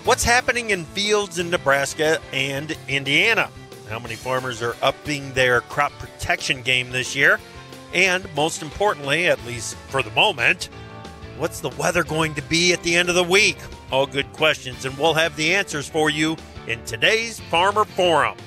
What's happening in fields in Nebraska and Indiana? How many farmers are upping their crop protection game this year? And most importantly, at least for the moment, what's the weather going to be at the end of the week? All good questions, and we'll have the answers for you in today's Farmer Forum.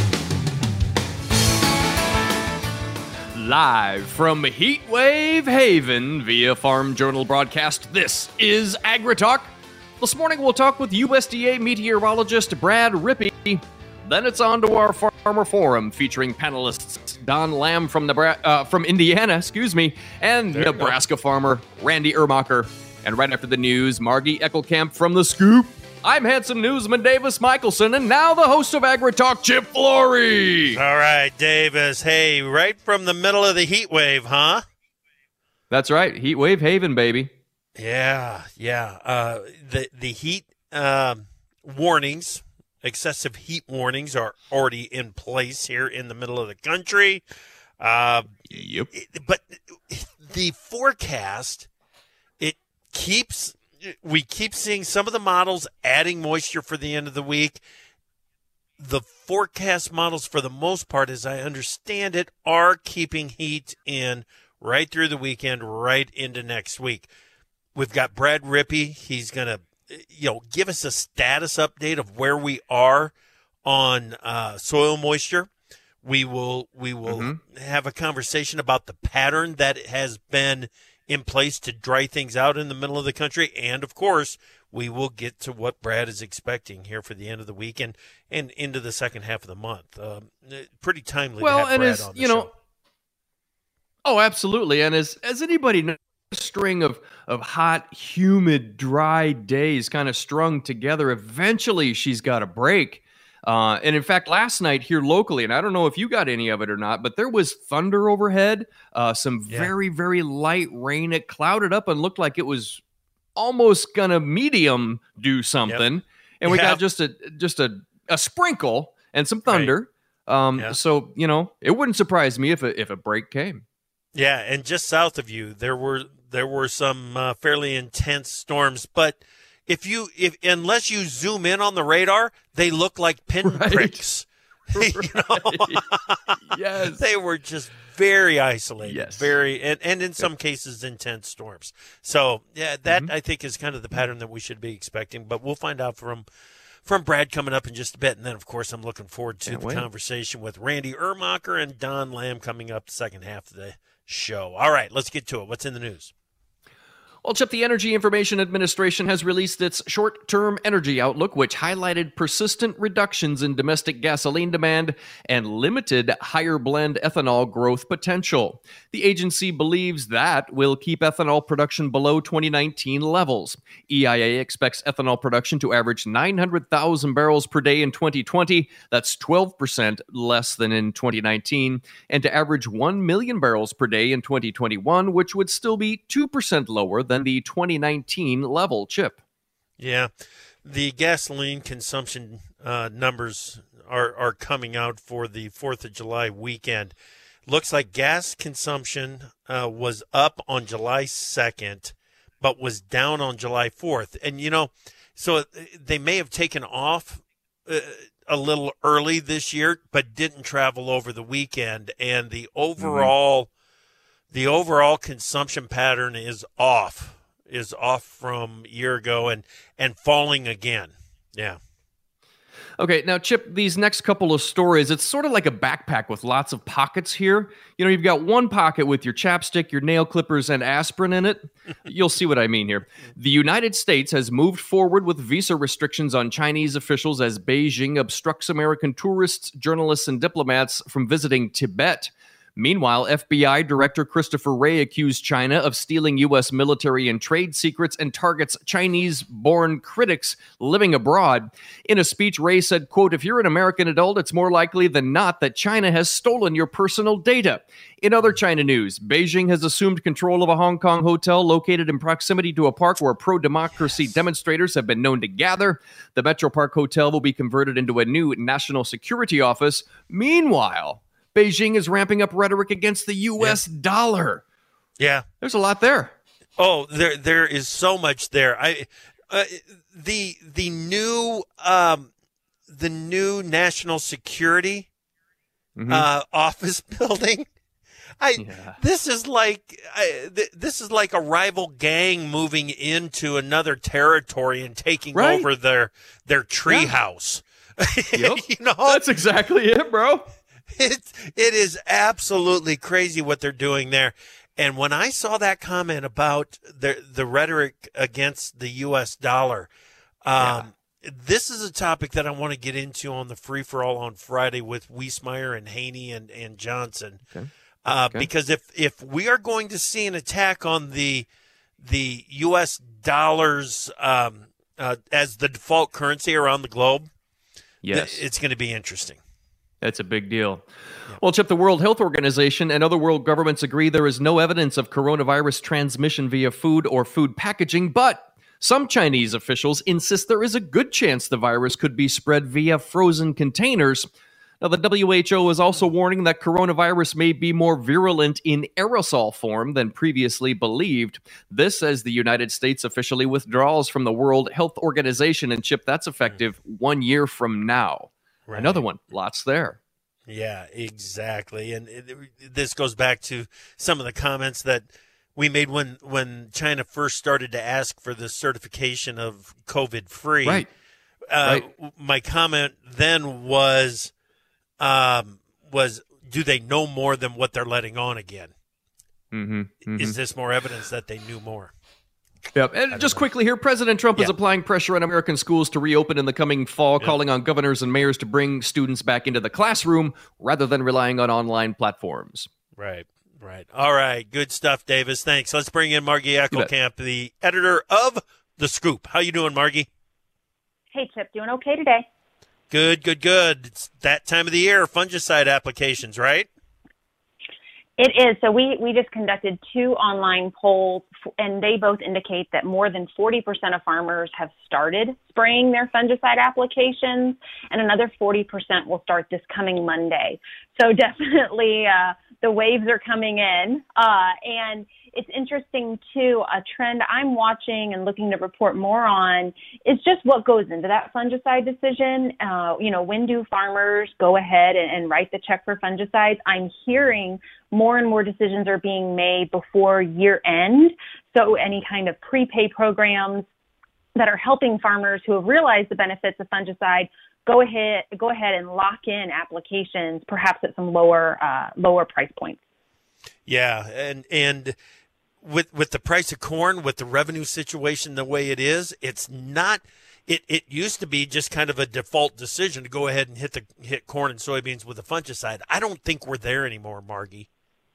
Live from Heatwave Haven via Farm Journal broadcast, this is AgriTalk. This morning we'll talk with USDA meteorologist Brad Rippey. Then it's on to our Farmer Forum featuring panelists Don Lamb from Indiana, and Nebraska farmer Randy Ermacher. And right after the news, Margie Eckelkamp from The Scoop. I'm handsome newsman Davis Michelson, and now the host of AgriTalk, Chip Flory. All right, Davis. Hey, right from the middle of the heat wave, huh? That's right. Heatwave Haven, baby. Yeah. The heat warnings, excessive heat warnings are already in place here in the middle of the country. Yep. But the forecast, we keep seeing some of the models adding moisture for the end of the week. The forecast models, for the most part, as I understand it, are keeping heat in right through the weekend, right into next week. We've got Brad Rippey. He's going to, give us a status update of where we are on soil moisture. We will have a conversation about the pattern that has been in place to dry things out in the middle of the country. And, of course, we will get to what Brad is expecting here for the end of the week and into the second half of the month. Pretty timely to have Brad on the show. Oh, absolutely. And as anybody knows, a string of hot, humid, dry days kind of strung together, eventually she's got a break. And in fact, last night here locally, and I don't know if you got any of it or not, but there was thunder overhead, some very, very light rain. It clouded up and looked like it was almost going to medium do something. Yep. And we got just a sprinkle and some thunder. Right. So, it wouldn't surprise me if a break came. Yeah, and just south of you, there were some fairly intense storms, but unless you zoom in on the radar, they look like pinpricks. Right. Yes. They were just very isolated. Yes. Very and in some cases intense storms. So that I think is kind of the pattern that we should be expecting. But we'll find out from Brad coming up in just a bit. And then of course I'm looking forward to the conversation with Randy Ermacher and Don Lamb coming up the second half of the show. All right, let's get to it. What's in the news? Well, Chip, the Energy Information Administration has released its short-term energy outlook, which highlighted persistent reductions in domestic gasoline demand and limited higher blend ethanol growth potential. The agency believes that will keep ethanol production below 2019 levels. EIA expects ethanol production to average 900,000 barrels per day in 2020. That's 12% less than in 2019, and to average 1 million barrels per day in 2021, which would still be 2% lower than the 2019 level, Chip. Yeah, the gasoline consumption numbers are coming out for the 4th of July weekend. Looks like gas consumption was up on July 2nd, but was down on July 4th. And, so they may have taken off a little early this year, but didn't travel over the weekend. And the overall consumption pattern is off from a year ago and falling again. Yeah. Okay, now, Chip, these next couple of stories, it's sort of like a backpack with lots of pockets here. You've got one pocket with your chapstick, your nail clippers, and aspirin in it. You'll see what I mean here. The United States has moved forward with visa restrictions on Chinese officials as Beijing obstructs American tourists, journalists, and diplomats from visiting Tibet. Meanwhile, FBI Director Christopher Wray accused China of stealing U.S. military and trade secrets and targets Chinese-born critics living abroad. In a speech, Wray said, quote, "If you're an American adult, it's more likely than not that China has stolen your personal data." In other China news, Beijing has assumed control of a Hong Kong hotel located in proximity to a park where pro-democracy demonstrators have been known to gather. The Metro Park Hotel will be converted into a new national security office. Meanwhile, Beijing is ramping up rhetoric against the U.S. dollar. Yeah. There's a lot there. Oh, there is so much there. The new national security office building. This is like a rival gang moving into another territory and taking over their treehouse. Yep. That's exactly it, bro. It is absolutely crazy what they're doing there. And when I saw that comment about the rhetoric against the U.S. dollar, this is a topic that I want to get into on the Free for All on Friday with Wiesmeyer and Haney and Johnson. Okay. Because if we are going to see an attack on the U.S. dollars as the default currency around the globe, it's going to be interesting. That's a big deal. Yeah. Well, Chip, the World Health Organization and other world governments agree there is no evidence of coronavirus transmission via food or food packaging, but some Chinese officials insist there is a good chance the virus could be spread via frozen containers. Now, the WHO is also warning that coronavirus may be more virulent in aerosol form than previously believed. This as the United States officially withdraws from the World Health Organization, and Chip, that's effective 1 year from now. Right. Another one, lots there. Yeah, exactly. And this goes back to some of the comments that we made when China first started to ask for the certification of COVID-free. Right. My comment then was do they know more than what they're letting on again? Is this more evidence that they knew more? Yep. And just quickly here, President Trump is applying pressure on American schools to reopen in the coming fall, calling on governors and mayors to bring students back into the classroom rather than relying on online platforms. Right. All right. Good stuff, Davis. Thanks. Let's bring in Margie Eckelkamp, the editor of The Scoop. How you doing, Margie? Hey, Chip. Doing okay today? Good. It's that time of the year, fungicide applications, right? It is. So we just conducted 2 online polls, and they both indicate that more than 40% of farmers have started spraying their fungicide applications, and another 40% will start this coming Monday. So definitely the waves are coming in. And it's interesting, too, a trend I'm watching and looking to report more on is just what goes into that fungicide decision. When do farmers go ahead and write the check for fungicides? I'm hearing more and more decisions are being made before year end. So any kind of prepay programs that are helping farmers who have realized the benefits of fungicide go ahead and lock in applications, perhaps at some lower price points. Yeah, and with the price of corn, with the revenue situation the way it is, it's not. It used to be just kind of a default decision to go ahead and hit corn and soybeans with a fungicide. I don't think we're there anymore, Margie.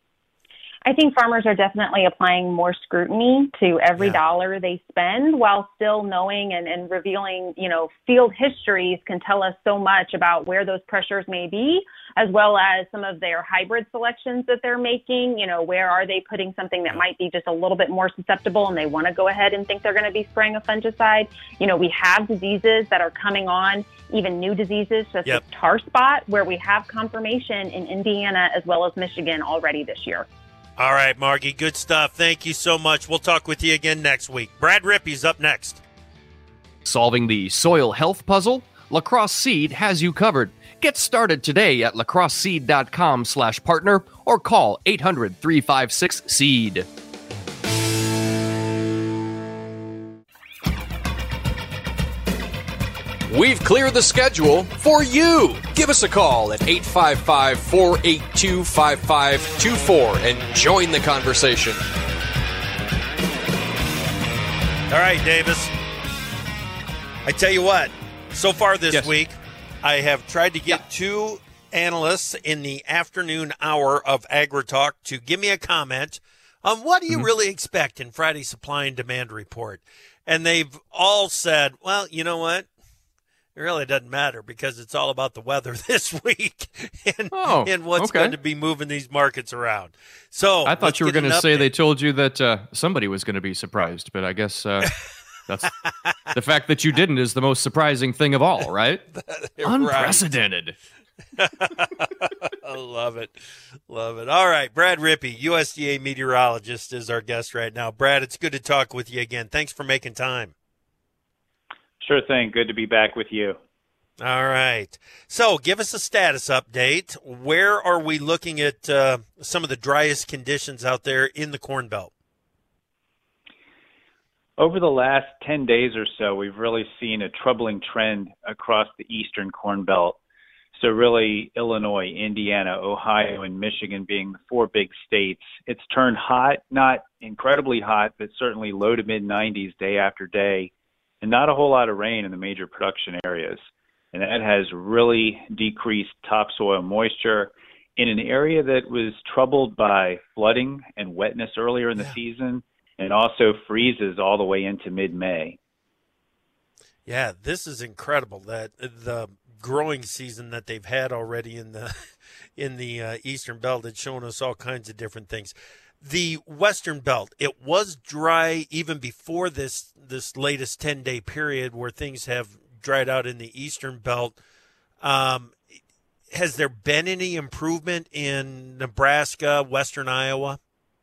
I think farmers are definitely applying more scrutiny to every dollar they spend, while still knowing and revealing, field histories can tell us so much about where those pressures may be, as well as some of their hybrid selections that they're making. Where are they putting something that might be just a little bit more susceptible and they want to go ahead and think they're going to be spraying a fungicide. We have diseases that are coming on, even new diseases such as tar spot, where we have confirmation in Indiana as well as Michigan already this year. All right, Margie, good stuff. Thank you so much. We'll talk with you again next week. Brad Rippey's up next. Solving the soil health puzzle? Lacrosse Seed has you covered. Get started today at lacrosseseed.com/partner or call 800-356-SEED. We've cleared the schedule for you. Give us a call at 855-482-5524 and join the conversation. All right, Davis. I tell you what, so far this week, I have tried to get 2 analysts in the afternoon hour of AgriTalk to give me a comment on what do you really expect in Friday's supply and demand report. And they've all said, well, you know what? It really doesn't matter because it's all about the weather this week and what's going to be moving these markets around. So I thought you were going to say they told you that somebody was going to be surprised, but I guess that's the fact that you didn't is the most surprising thing of all, right? Unprecedented. I love it. Love it. All right, Brad Rippey, USDA meteorologist, is our guest right now. Brad, it's good to talk with you again. Thanks for making time. Sure thing. Good to be back with you. All right. So give us a status update. Where are we looking at some of the driest conditions out there in the Corn Belt? Over the last 10 days or so, we've really seen a troubling trend across the eastern Corn Belt. So really Illinois, Indiana, Ohio, and Michigan being the four big states. It's turned hot, not incredibly hot, but certainly low to mid 90s day after day, and not a whole lot of rain in the major production areas. And that has really decreased topsoil moisture in an area that was troubled by flooding and wetness earlier in the season, and also freezes all the way into mid-May. Yeah, this is incredible, that the growing season that they've had already in the Eastern Belt had shown us all kinds of different things. The Western Belt, it was dry even before this latest 10-day period where things have dried out in the Eastern Belt. Has there been any improvement in Nebraska, Western Iowa?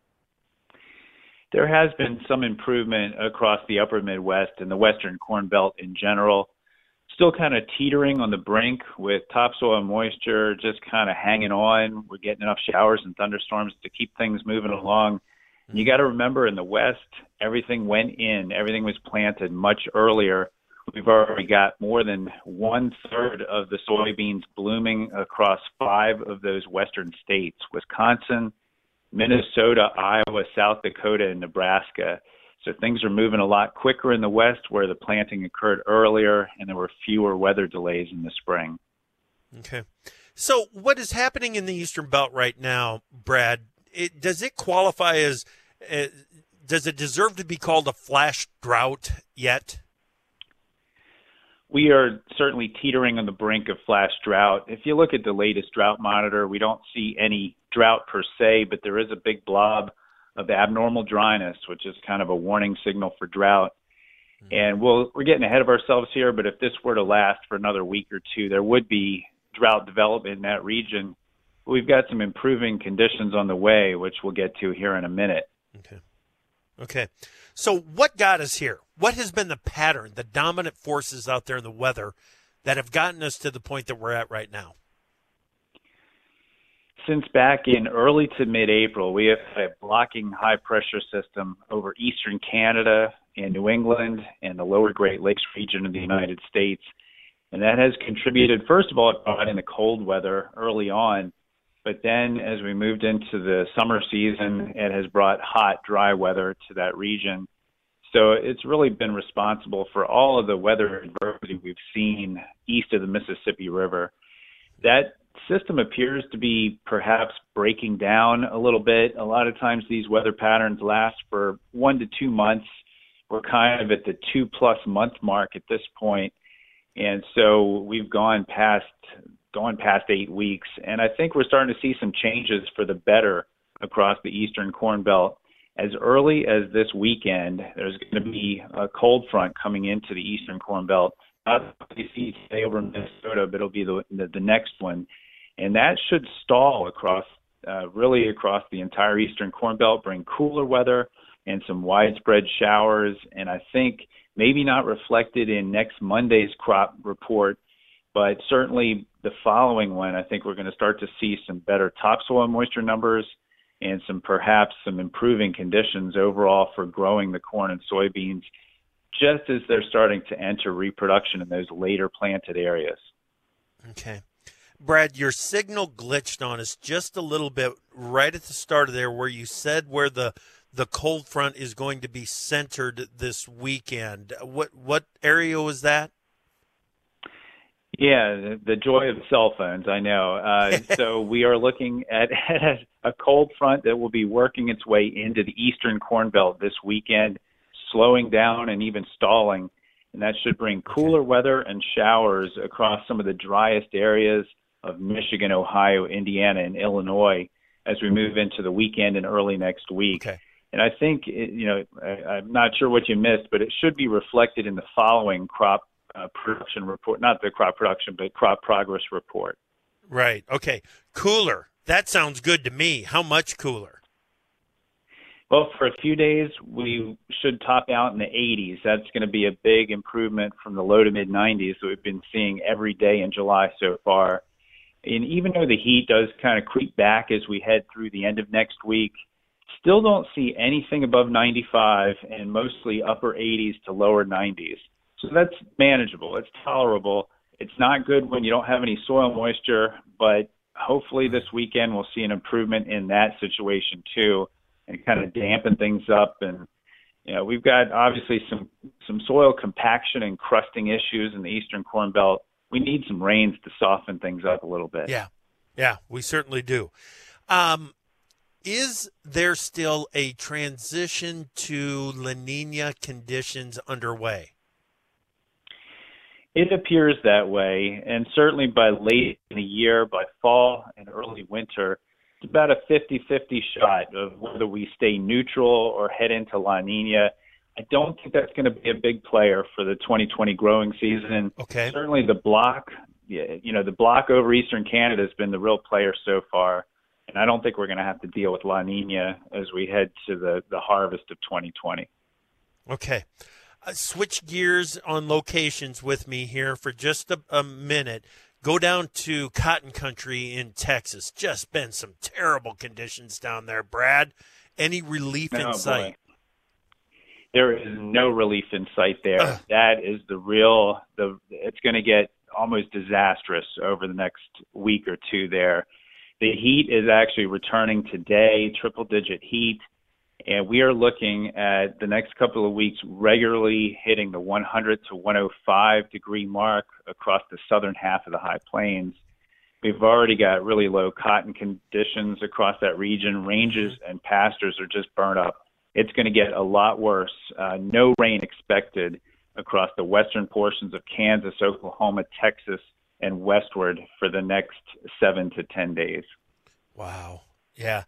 There has been some improvement across the upper Midwest and the Western Corn Belt in general. Still kind of teetering on the brink with topsoil moisture just kind of hanging on. We're getting enough showers and thunderstorms to keep things moving along. And you got to remember, in the West, everything went in. Everything was planted much earlier. We've already got more than 1/3 of the soybeans blooming across 5 of those western states: Wisconsin, Minnesota, Iowa, South Dakota, and Nebraska. So things are moving a lot quicker in the West, where the planting occurred earlier and there were fewer weather delays in the spring. Okay. So what is happening in the Eastern Belt right now, Brad, does it qualify as, does it deserve to be called a flash drought yet? We are certainly teetering on the brink of flash drought. If you look at the latest drought monitor, we don't see any drought per se, but there is a big blob of abnormal dryness, which is kind of a warning signal for drought. And we're getting ahead of ourselves here, but if this were to last for another week or two, there would be drought development in that region. We've got some improving conditions on the way, which we'll get to here in a minute. Okay. So what got us here? What has been the pattern, the dominant forces out there in the weather that have gotten us to the point that we're at right now? Since back in early to mid-April, we have had a blocking high-pressure system over eastern Canada and New England and the lower Great Lakes region of the United States. And that has contributed, first of all, it brought in the cold weather early on. But then as we moved into the summer season, it has brought hot, dry weather to that region. So it's really been responsible for all of the weather adversity we've seen east of the Mississippi River. That system appears to be perhaps breaking down a little bit. A lot of times these weather patterns last for 1 to 2 months. We're kind of at the 2+ month mark at this point. And so we've gone past 8 weeks. And I think we're starting to see some changes for the better across the eastern Corn Belt. As early as this weekend, there's going to be a cold front coming into the eastern Corn Belt. Not what you see today over in Minnesota, but it'll be the next one. And that should stall really across the entire eastern Corn Belt, bring cooler weather and some widespread showers. And I think maybe not reflected in next Monday's crop report, but certainly the following one, I think we're going to start to see some better topsoil moisture numbers and perhaps some improving conditions overall for growing the corn and soybeans, just as they're starting to enter reproduction in those later planted areas. Okay. Brad, your signal glitched on us just a little bit right at the start of there where you said where the cold front is going to be centered this weekend. What area was that? Yeah, the joy of cell phones, I know. So we are looking at a cold front that will be working its way into the eastern Corn Belt this weekend, slowing down and even stalling. And that should bring cooler weather and showers across some of the driest areas of Michigan, Ohio, Indiana, and Illinois as we move into the weekend and early next week. Okay. And I think, I'm not sure what you missed, but it should be reflected in the following crop production report, not the crop production, but crop progress report. Right. Okay. Cooler. That sounds good to me. How much cooler? Well, for a few days, we should top out in the 80s. That's going to be a big improvement from the low to mid 90s that we've been seeing every day in July so far. And even though the heat does kind of creep back as we head through the end of next week, still don't see anything above 95 and mostly upper 80s to lower 90s. So that's manageable. It's tolerable. It's not good when you don't have any soil moisture, but hopefully this weekend we'll see an improvement in that situation too, and kind of dampen things up. And we've got obviously some soil compaction and crusting issues in the Eastern Corn Belt. We need some rains to soften things up a little bit. Yeah, we certainly do. Is there still a transition to La Nina conditions underway? It appears that way, and certainly by late in the year, by fall and early winter, it's about a 50-50 shot of whether we stay neutral or head into La Nina. I don't think that's going to be a big player for the 2020 growing season. Okay. Certainly the block, the block over Eastern Canada has been the real player so far, and I don't think we're going to have to deal with La Nina as we head to the harvest of 2020. Okay. Switch gears on locations with me here for just a minute. Go down to Cotton Country in Texas. Just been some terrible conditions down there, Brad. Any relief in sight? Boy. There is no relief in sight there. That is it's going to get almost disastrous over the next week or two there. The heat is actually returning today, triple-digit heat. And we are looking at the next couple of weeks regularly hitting the 100 to 105 degree mark across the southern half of the High Plains. We've already got really low cotton conditions across that region. Ranges and pastures are just burnt up. It's going to get a lot worse. No rain expected across the western portions of Kansas, Oklahoma, Texas, and westward for the next 7 to 10 days. Wow. Yeah.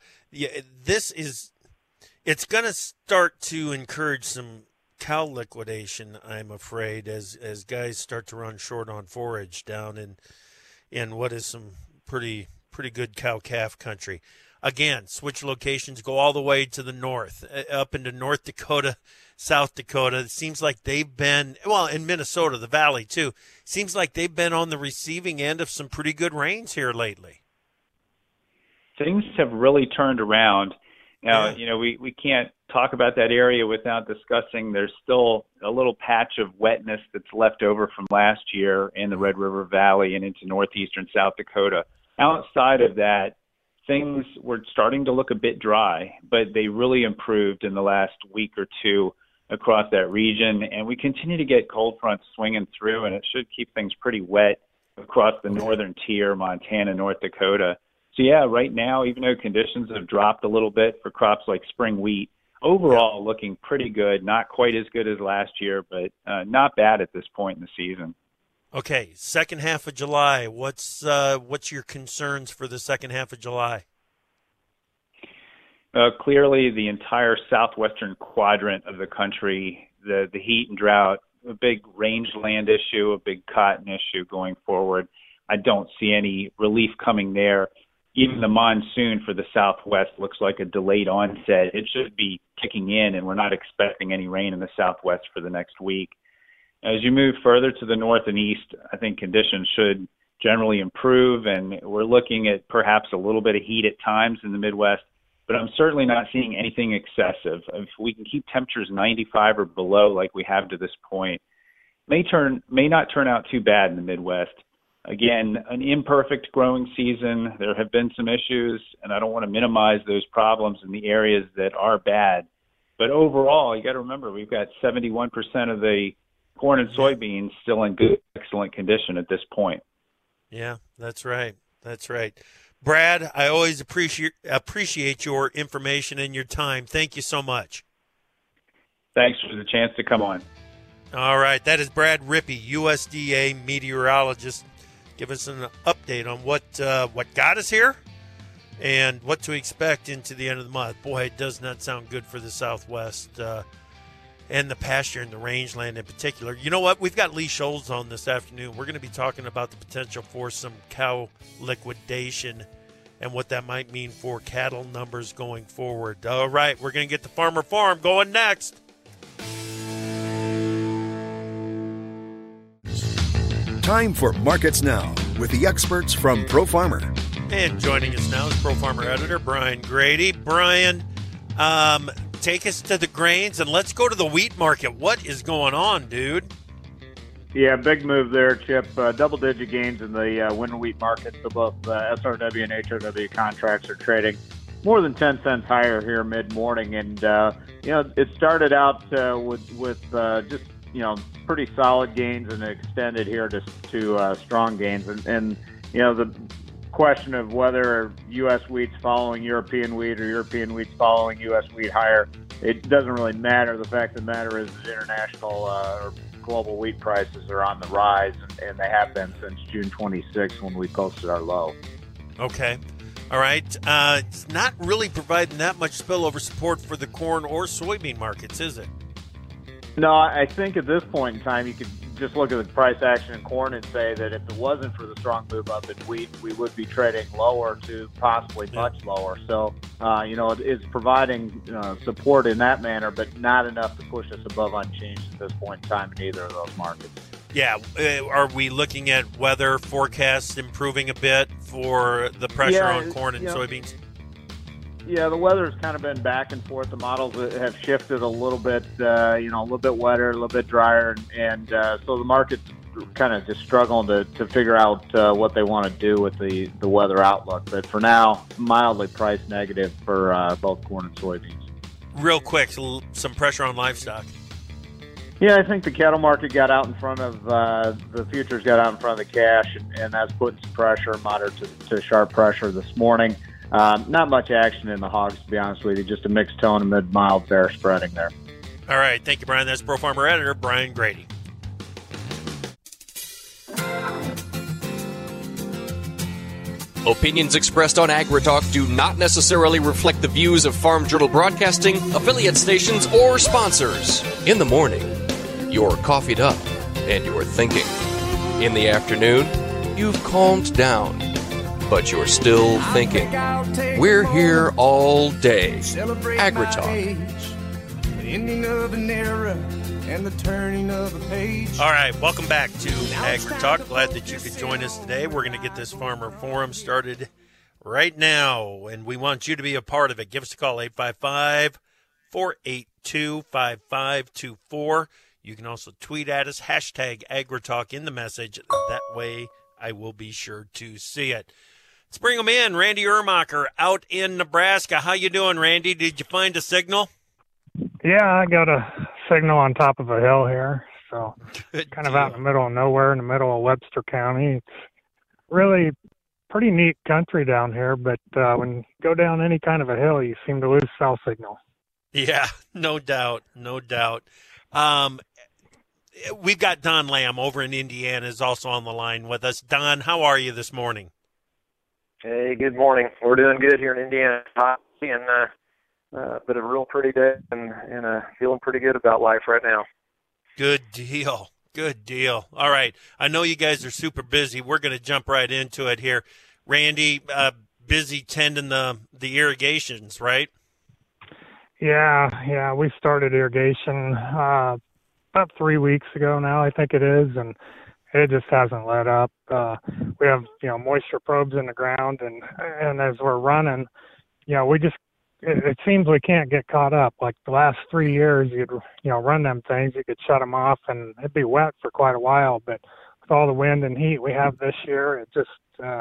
It's going to start to encourage some cow liquidation, I'm afraid, as guys start to run short on forage down in what is some pretty good cow-calf country. Again, switch locations, go all the way to the north, up into North Dakota, South Dakota. It seems like they've been, in Minnesota, the valley too, seems like they've been on the receiving end of some pretty good rains here lately. Things have really turned around. Now, we can't talk about that area without discussing there's still a little patch of wetness that's left over from last year in the Red River Valley and into northeastern South Dakota. Outside of that, things were starting to look a bit dry, but they really improved in the last week or two across that region. And we continue to get cold fronts swinging through, and it should keep things pretty wet across the northern tier, Montana, North Dakota. So, right now, even though conditions have dropped a little bit for crops like spring wheat, overall looking pretty good. Not quite as good as last year, but not bad at this point in the season. Okay, second half of July. What's your concerns for the second half of July? Clearly, the entire southwestern quadrant of the country, the heat and drought, a big rangeland issue, a big cotton issue going forward. I don't see any relief coming there. Even the monsoon for the Southwest looks like a delayed onset. It should be kicking in, and we're not expecting any rain in the Southwest for the next week. As you move further to the north and east, I think conditions should generally improve, and we're looking at perhaps a little bit of heat at times in the Midwest, but I'm certainly not seeing anything excessive. If we can keep temperatures 95 or below like we have to this point, may not turn out too bad in the Midwest. Again, an imperfect growing season. There have been some issues, and I don't want to minimize those problems in the areas that are bad. But overall, you got to remember, we've got 71% of the corn and soybeans still in good, excellent condition at this point. Yeah, that's right. That's right. Brad, I always appreciate your information and your time. Thank you so much. Thanks for the chance to come on. All right, that is Brad Rippey, USDA meteorologist. Give us an update on what got us here and what to expect into the end of the month. Boy, it does not sound good for the Southwest and the pasture and the rangeland in particular. You know what? We've got Lee Scholes on this afternoon. We're going to be talking about the potential for some cow liquidation and what that might mean for cattle numbers going forward. All right, we're going to get to Farmer Farm going next. Time for Markets Now with the experts from Pro Farmer. And joining us now is Pro Farmer editor Brian Grady. Brian, take us to the grains and let's go to the wheat market. What is going on, dude? Yeah, big move there, Chip. Double-digit gains in the winter wheat market. So both SRW and HRW contracts are trading more than 10 cents higher here mid-morning. And, it started out with just, pretty solid gains and extended here to strong gains. And, the question of whether U.S. wheat's following European wheat or European wheat's following U.S. wheat higher, it doesn't really matter. The fact of the matter is that international or global wheat prices are on the rise, and they have been since June 26 when we posted our low. Okay. All right. It's not really providing that much spillover support for the corn or soybean markets, is it? No, I think at this point in time, you could just look at the price action in corn and say that if it wasn't for the strong move up in wheat, we would be trading lower to possibly much lower. So, it's providing support in that manner, but not enough to push us above unchanged at this point in time in either of those markets. Yeah. Are we looking at weather forecasts improving a bit for the pressure on corn and soybeans? Yeah, the weather's kind of been back and forth. The models have shifted a little bit, a little bit wetter, a little bit drier, and so the market's kind of just struggling to figure out what they want to do with the weather outlook. But for now, mildly price negative for both corn and soybeans. Real quick, some pressure on livestock. Yeah, I think the cattle market got out in front of the futures got out in front of the cash, and that's putting some pressure, moderate to sharp pressure this morning. Not much action in the hogs, to be honest with you. Just a mixed tone amid mild bear spreading there. All right. Thank you, Brian. That's Pro Farmer editor Brian Grady. Opinions expressed on AgriTalk do not necessarily reflect the views of Farm Journal Broadcasting, affiliate stations, or sponsors. In the morning, you're coffeeed up and you're thinking. In the afternoon, you've calmed down, but you're still thinking. We're here all day. AgriTalk. All right, welcome back to AgriTalk. Glad that you could join us today. We're going to get this Farmer Forum started right now, and we want you to be a part of it. Give us a call, 855-482-5524. You can also tweet at us, hashtag AgriTalk in the message. That way I will be sure to see it. Let's bring them in. Randy Ermacher out in Nebraska. How you doing, Randy? Did you find a signal? Yeah, I got a signal on top of a hill here, so kind of out in the middle of nowhere in the middle of Webster County. It's really pretty neat country down here, but when you go down any kind of a hill, you seem to lose cell signal. Yeah, no doubt, no doubt. We've got Don Lamb over in Indiana is also on the line with us. Don, how are you this morning? Hey, good morning. We're doing good here in Indiana. Hot and but a real pretty day and feeling pretty good about life right now. Good deal. Good deal. All right. I know you guys are super busy. We're going to jump right into it here. Randy, busy tending the irrigations, right? Yeah. We started irrigation about 3 weeks ago now, I think it is, and it just hasn't let up. We have, moisture probes in the ground, and as we're running, it seems we can't get caught up. Like the last 3 years, you'd, run them things, you could shut them off, and it'd be wet for quite a while. But with all the wind and heat we have this year, it just,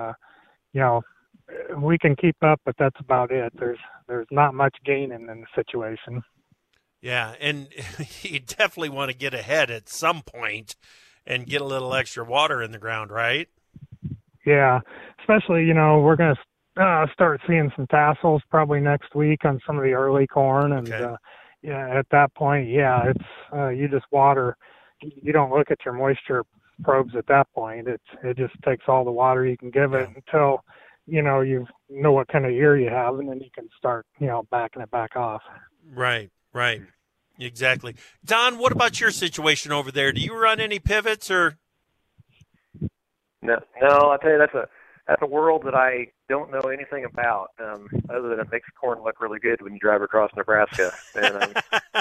we can keep up, but that's about it. There's not much gaining in the situation. Yeah, and you definitely want to get ahead at some point and get a little extra water in the ground, right? Yeah, especially, we're going to start seeing some tassels probably next week on some of the early corn, and okay. At that point, it's you just water. You don't look at your moisture probes at that point. It just takes all the water you can give it until you know what kind of year you have, and then you can start backing it back off. Right, exactly. Don, what about your situation over there? Do you run any pivots or? No, I tell you that's that's a world that I don't know anything about, other than it makes corn look really good when you drive across Nebraska. And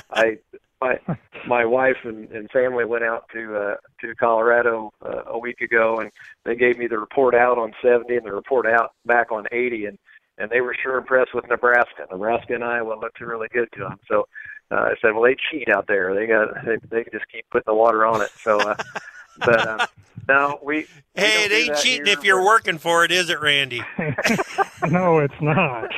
my wife and family went out to Colorado a week ago, and they gave me the report out on 70 and the report out back on 80, and they were sure impressed with Nebraska. Nebraska and Iowa looked really good to them. So I said, well, they cheat out there. They can just keep putting the water on it. So, no, it ain't cheating if you're working for it, is it, Randy? No, it's not.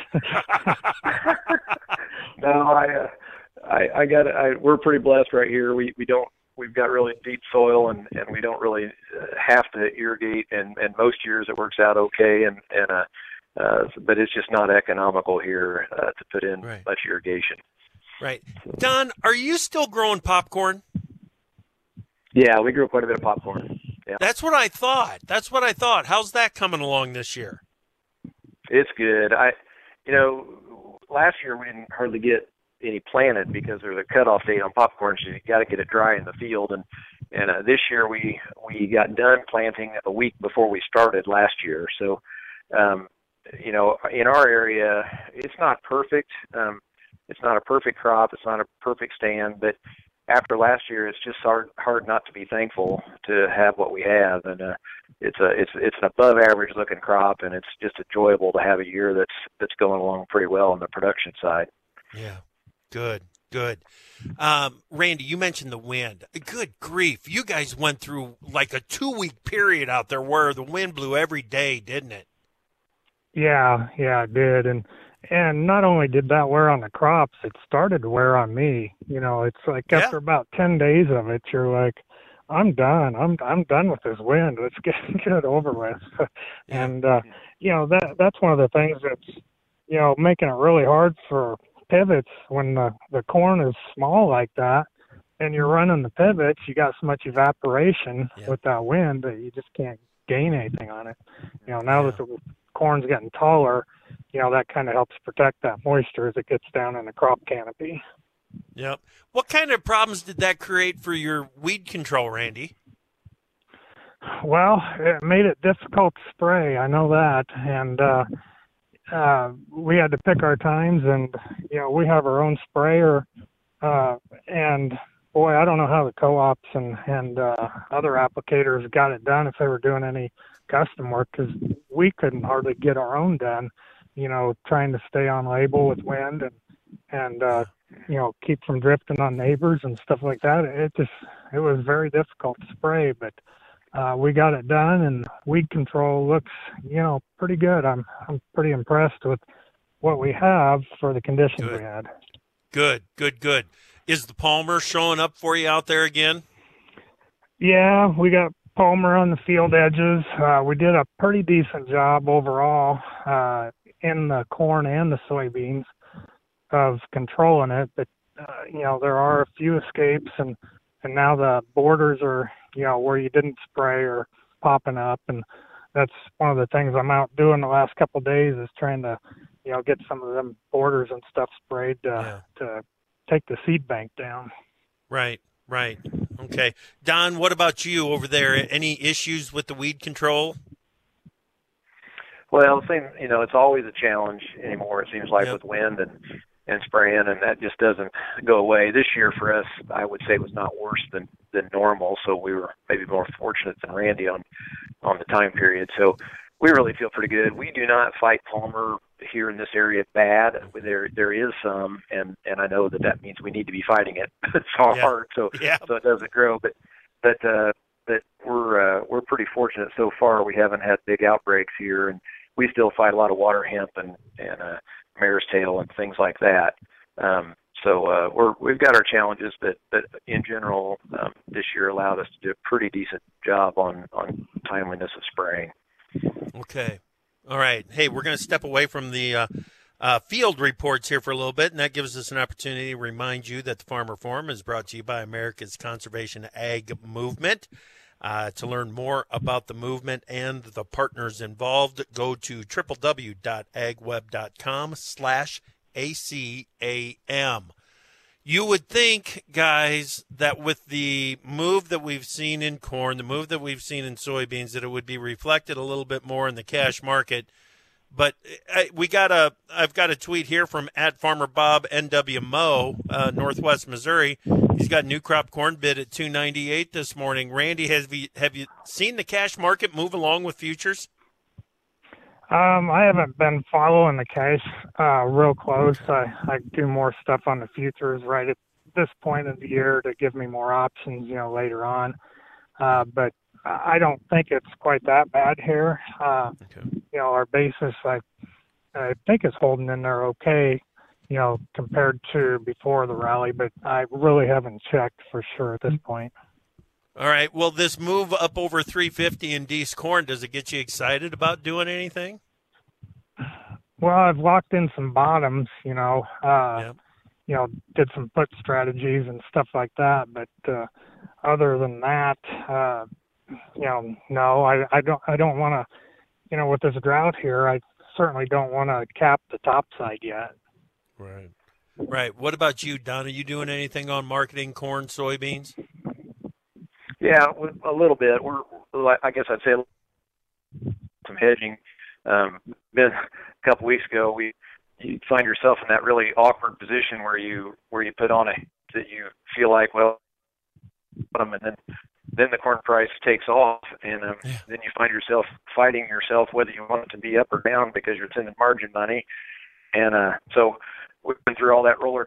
No, we're pretty blessed right here. We've got really deep soil, and we don't really have to irrigate, and most years it works out okay, but it's just not economical here to put in much irrigation. Right. Don, are you still growing popcorn? Yeah, we grew quite a bit of popcorn. Yeah. That's what I thought. How's that coming along this year? It's good. Last year we didn't hardly get any planted because there's a cutoff date on popcorn, so you got to get it dry in the field. And this year we got done planting a week before we started last year. So, in our area, it's not perfect. It's not a perfect crop. It's not a perfect stand, but after last year, it's just hard not to be thankful to have what we have, and it's an above average looking crop, and it's just enjoyable to have a year that's going along pretty well on the production side. Yeah, good. Randy, you mentioned the wind. Good grief, you guys went through like a 2-week period out there where the wind blew every day, didn't it? Yeah, it did, and not only did that wear on the crops, it started to wear on me. It's like after about 10 days of it, you're like, I'm done. I'm done with this wind. Let's get it over with. And that's one of the things that's making it really hard for pivots when the corn is small like that, and you're running the pivots. You got so much evaporation with that wind that you just can't gain anything on it. Now that the corn's getting taller, that kind of helps protect that moisture as it gets down in the crop canopy. Yep. What kind of problems did that create for your weed control, Randy? Well, it made it difficult to spray. I know that. And we had to pick our times, and, we have our own sprayer. And, boy, I don't know how the co-ops and other applicators got it done if they were doing any custom work, because we couldn't hardly get our own done, trying to stay on label with wind and keep from drifting on neighbors and stuff like that. It was very difficult to spray, but we got it done, and weed control looks, pretty good. I'm pretty impressed with what we have for the conditions we had. Good. Is the Palmer showing up for you out there again? Yeah, we got Palmer on the field edges. We did a pretty decent job overall in the corn and the soybeans of controlling it, but there are a few escapes, and now the borders are where you didn't spray are popping up, and that's one of the things I'm out doing the last couple of days is trying to get some of them borders and stuff sprayed to take the seed bank down. Right. Okay. Don, what about you over there? Any issues with the weed control? Well, it's always a challenge anymore, it seems like, with wind and spraying, and that just doesn't go away. This year for us, I would say, was not worse than normal, so we were maybe more fortunate than Randy on the time period. So we really feel pretty good. We do not fight Palmer here in this area bad. There is some, and I know that means we need to be fighting it. It's hard, so it doesn't grow. But we're pretty fortunate so far. We haven't had big outbreaks here, and we still fight a lot of water hemp and mare's tail and things like that. So we've got our challenges, but in general, this year allowed us to do a pretty decent job on timeliness of spraying. Okay. All right. Hey, we're going to step away from the field reports here for a little bit, and that gives us an opportunity to remind you that the Farmer Forum is brought to you by America's Conservation Ag Movement. To learn more about the movement and the partners involved, go to www.agweb.com/ACAM. You would think, guys, that with the move that we've seen in corn, the move that we've seen in soybeans, that it would be reflected a little bit more in the cash market. But I've got a tweet here from @FarmerBobNWMo, Northwest Missouri. He's got new crop corn bid at $2.98 this morning. Randy, have you seen the cash market move along with futures? I haven't been following the cash real close. I do more stuff on the futures right at this point of the year to give me more options, later on. But I don't think it's quite that bad here. Our basis, I think is holding in there okay, compared to before the rally, but I really haven't checked for sure at this point. All right. Well, this move up over 350 in D's corn, does it get you excited about doing anything? Well, I've locked in some bottoms, did some put strategies and stuff like that. But other than that, no, I don't want to, with this drought here, I certainly don't want to cap the top side yet. Right. What about you, Don? Are you doing anything on marketing corn, soybeans? Yeah, a little bit. I guess I'd say some hedging. Been a couple weeks ago, you find yourself in that really awkward position where you put on that you feel like, well, and then the corn price takes off, and then you find yourself fighting yourself whether you want it to be up or down because you're sending margin money, and so we've been through all that roller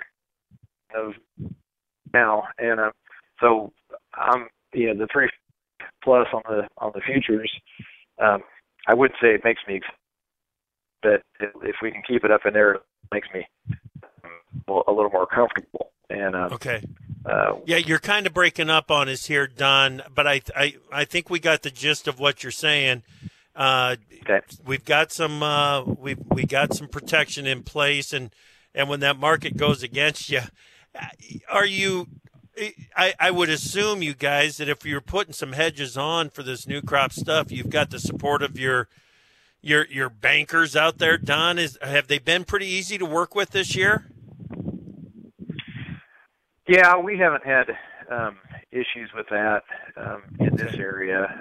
now, and so I'm the 3+ on the futures. I wouldn't say it makes me, but if we can keep it up in there, it makes me a little more comfortable. And okay. Yeah, you're kind of breaking up on us here, Don, but I think we got the gist of what you're saying. Okay. We've got some we got some protection in place, and when that market goes against you, are you? I would assume, you guys, that if you're putting some hedges on for this new crop stuff, you've got the support of your bankers out there. Don, have they been pretty easy to work with this year? Yeah, we haven't had issues with that in this area.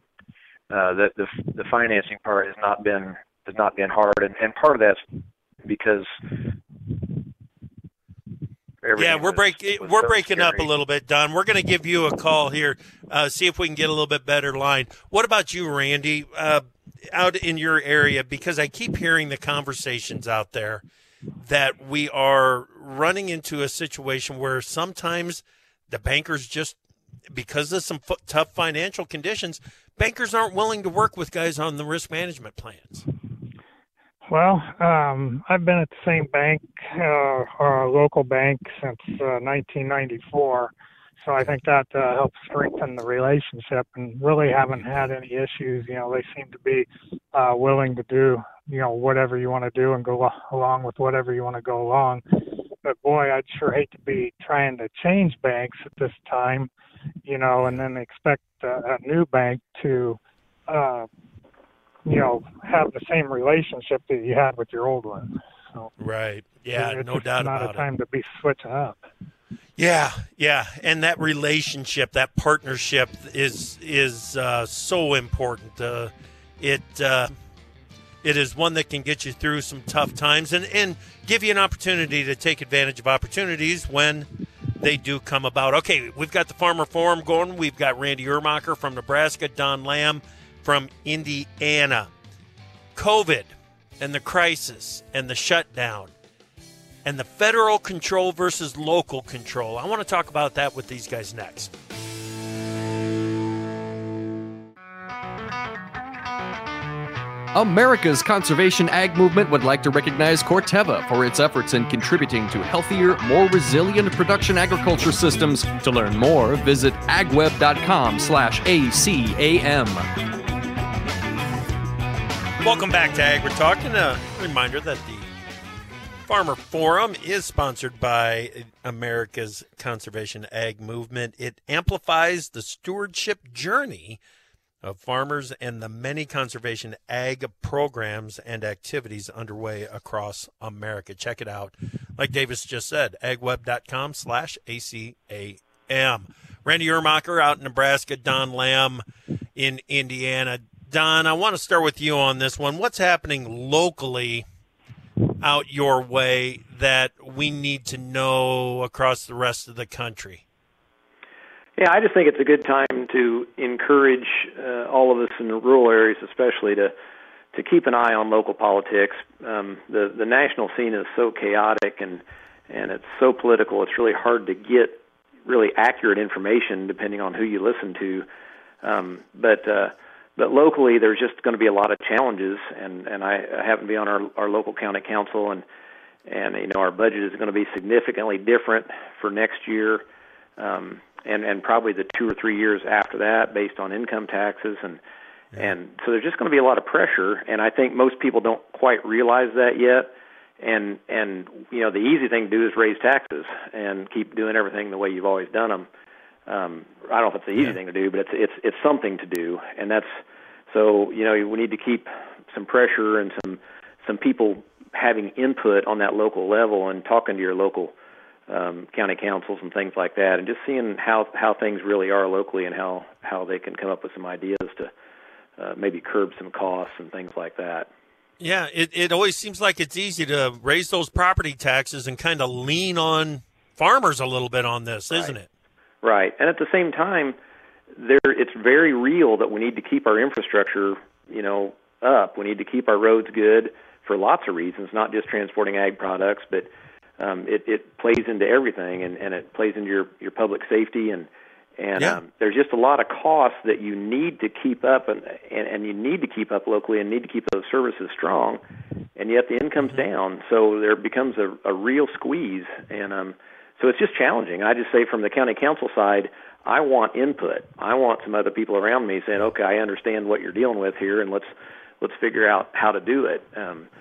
The financing part has not been hard, and part of that's because. Yeah, we're breaking up a little bit, Don. We're going to give you a call here, see if we can get a little bit better line. What about you, Randy, out in your area? Because I keep hearing the conversations out there that we are running into a situation where sometimes the bankers just, because of some tough financial conditions, bankers aren't willing to work with guys on the risk management plans. Well, I've been at the same bank, or local bank, since 1994, so I think that helps strengthen the relationship, and really haven't had any issues. They seem to be willing to do, whatever you want to do and go along with whatever you want to go along. But boy, I'd sure hate to be trying to change banks at this time, and then expect a new bank to have the same relationship that you had with your old one. So right. Yeah, no doubt about it. It's not a time to be switching up. Yeah, and that relationship, that partnership is so important. It is one that can get you through some tough times and give you an opportunity to take advantage of opportunities when they do come about. Okay, we've got the Farmer Forum going. We've got Randy Ermacher from Nebraska, Don Lamb from Indiana. COVID and the crisis and the shutdown and the federal control versus local control. I want to talk about that with these guys next. America's Conservation Ag Movement would like to recognize Corteva for its efforts in contributing to healthier, more resilient production agriculture systems. To learn more, visit agweb.com/ACAM. Welcome back to Agri Talk, and a reminder that the Farmer Forum is sponsored by America's Conservation Ag Movement. It amplifies the stewardship journey of farmers and the many conservation ag programs and activities underway across America. Check it out. Like Davis just said, agweb.com/ACAM. Randy Ermacher out in Nebraska, Don Lamb in Indiana. Don, I want to start with you on this one. What's happening locally out your way that we need to know across the rest of the country? Yeah, I just think it's a good time to encourage all of us in the rural areas, especially to keep an eye on local politics. The national scene is so chaotic and it's so political. It's really hard to get really accurate information depending on who you listen to. But locally, there's just going to be a lot of challenges, and I happen to be on our local county council, and our budget is going to be significantly different for next year. And probably the 2 or 3 years after that, based on income taxes, and so there's just going to be a lot of pressure. And I think most people don't quite realize that yet. And the easy thing to do is raise taxes and keep doing everything the way you've always done them. I don't know if it's the easy thing to do, but it's something to do. And that's so we need to keep some pressure and some people having input on that local level and talking to your local county councils and things like that, and just seeing how things really are locally and how they can come up with some ideas to maybe curb some costs and things like that. Yeah, it always seems like it's easy to raise those property taxes and kind of lean on farmers a little bit on this, isn't it? Right, and at the same time, it's very real that we need to keep our infrastructure, up. We need to keep our roads good for lots of reasons, not just transporting ag products, but it plays into everything, and it plays into your public safety, and there's just a lot of costs that you need to keep up, and you need to keep up locally, and need to keep those services strong, and yet the income's down, so there becomes a real squeeze, and so it's just challenging. I just say from the county council side, I want input. I want some other people around me saying, okay, I understand what you're dealing with here, and let's figure out how to do it.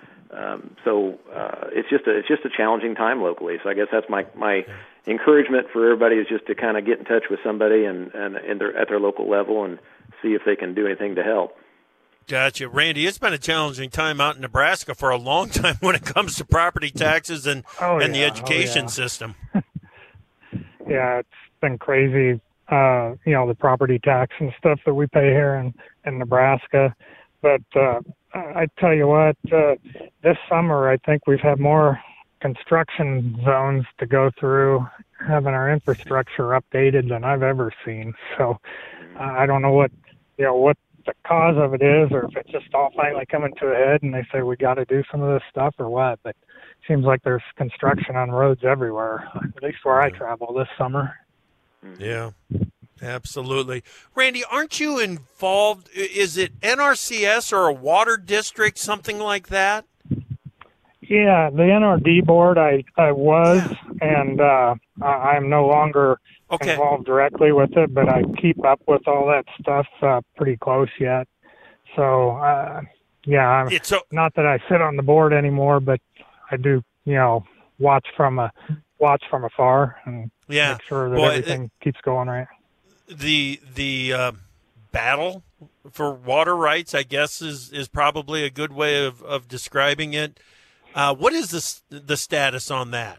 So it's just a challenging time locally. So I guess that's my encouragement for everybody is just to kind of get in touch with somebody and at their local level and see if they can do anything to help. Gotcha. Randy, it's been a challenging time out in Nebraska for a long time when it comes to property taxes and the education system. Yeah, it's been crazy, the property tax and stuff that we pay here in Nebraska. But I tell you what, this summer I think we've had more construction zones to go through, having our infrastructure updated than I've ever seen. So I don't know what the cause of it is, or if it's just all finally coming to a head and they say we got to do some of this stuff or what. But it seems like there's construction on roads everywhere, at least where I travel this summer. Yeah. Absolutely. Randy, aren't you involved? Is it NRCS or a water district, something like that? Yeah, the NRD board I was, and I'm no longer involved directly with it, but I keep up with all that stuff pretty close yet. So, I'm not that I sit on the board anymore, but I do, watch from afar and make sure that everything keeps going right. The battle for water rights, I guess, is probably a good way of describing it. What is the status on that?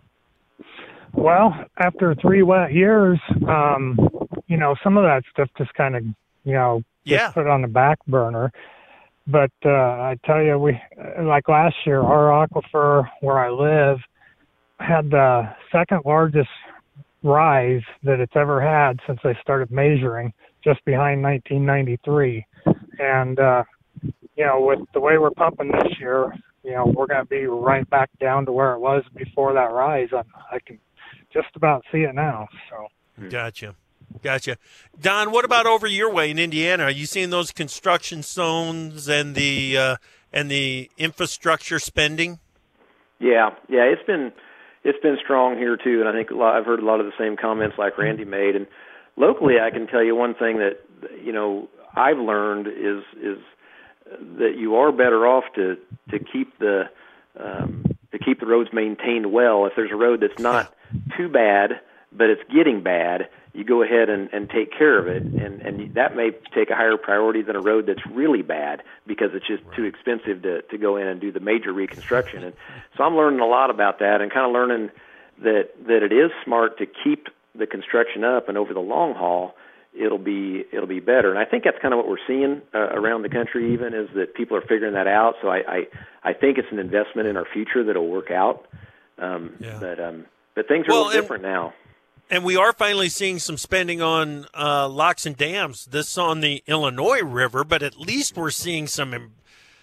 Well, after 3 wet years, some of that stuff just kind of, gets put on the back burner. But I tell you, we like last year, our aquifer where I live had the second largest rise that it's ever had since I started measuring, just behind 1993. And, with the way we're pumping this year, we're going to be right back down to where it was before that rise. I can just about see it now. So. Gotcha. Don, what about over your way in Indiana? Are you seeing those construction zones and the infrastructure spending? Yeah, it's been strong here too, and I think I've heard a lot of the same comments like Randy made. And locally, I can tell you one thing that I've learned is that you are better off to keep the roads maintained well. If there's a road that's not too bad, but it's getting bad, you go ahead and take care of it, and that may take a higher priority than a road that's really bad because it's just too expensive to go in and do the major reconstruction. And so I'm learning a lot about that, and kind of learning that it is smart to keep the construction up, and over the long haul, it'll be better. And I think that's kind of what we're seeing around the country, even, is that people are figuring that out. So I think it's an investment in our future that'll work out. But things are a little different now. And we are finally seeing some spending on locks and dams. This on the Illinois River, but at least we're seeing some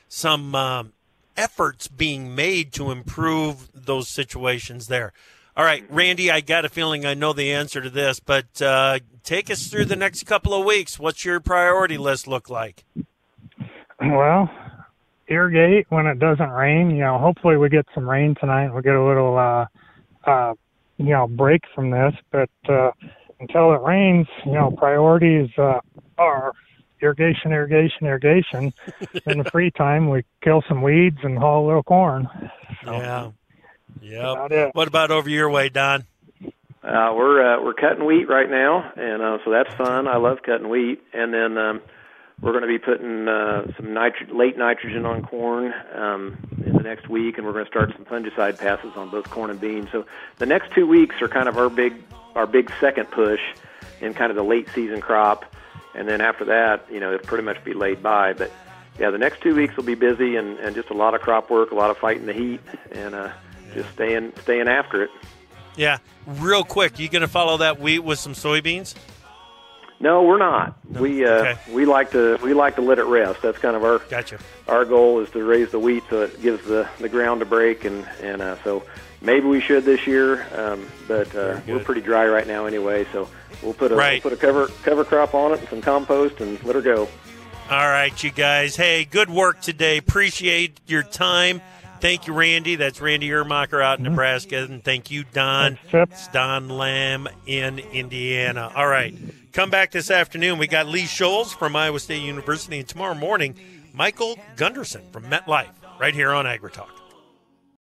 efforts being made to improve those situations there. All right, Randy, I got a feeling I know the answer to this, but take us through the next couple of weeks. What's your priority list look like? Well, irrigate when it doesn't rain. Hopefully we get some rain tonight. We'll get a little break from this, but until it rains, priorities are irrigation. In the free time, we kill some weeds and haul a little corn. So, yeah. What about over your way, Don? We're cutting wheat right now, and so that's fun. I love cutting wheat, and then we're going to be putting some late nitrogen on corn in the next week, and we're going to start some fungicide passes on both corn and beans. So the next 2 weeks are kind of our big second push in kind of the late season crop, and then after that, it'll pretty much be laid by. But yeah, the next 2 weeks will be busy and just a lot of crop work, a lot of fighting the heat, and just staying after it. Yeah, real quick, you going to follow that wheat with some soybeans? No, we're not. No. We like to let it rest. That's kind of our goal is to raise the wheat so it gives the ground a break, and so maybe we should this year, but we're pretty dry right now anyway. So we'll put a cover crop on it and some compost and let her go. All right, you guys. Hey, good work today. Appreciate your time. Thank you, Randy. That's Randy Ermacher out in Nebraska. And thank you, Don. It's Don Lamb in Indiana. All right. Come back this afternoon. We got Lee Scholes from Iowa State University. And tomorrow morning, Michael Gunderson from MetLife right here on AgriTalk.